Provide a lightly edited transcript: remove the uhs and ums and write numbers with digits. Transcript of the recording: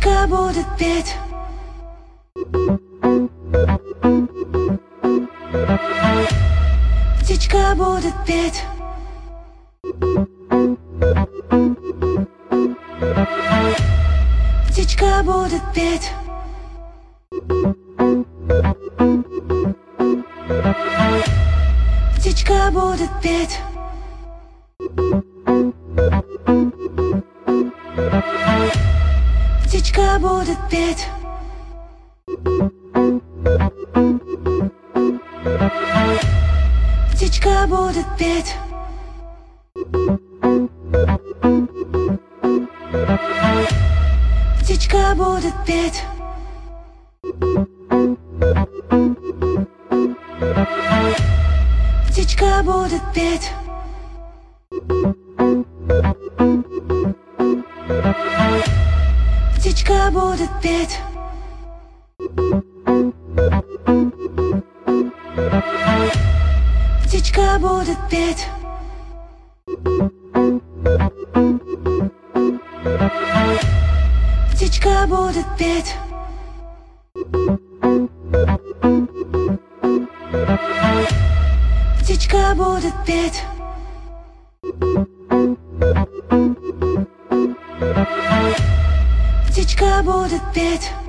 Птичка будет петь. Птичка будет петь. Птичка будет петь. Птичка будет петь. Птичка будет петь. Птичка будет петь. Птичка будет петь. Птичка будет петь. Птичка будет петь. Птичка будет петь. Птичка будет петь. Птичка будет петь. Птичка будет петь.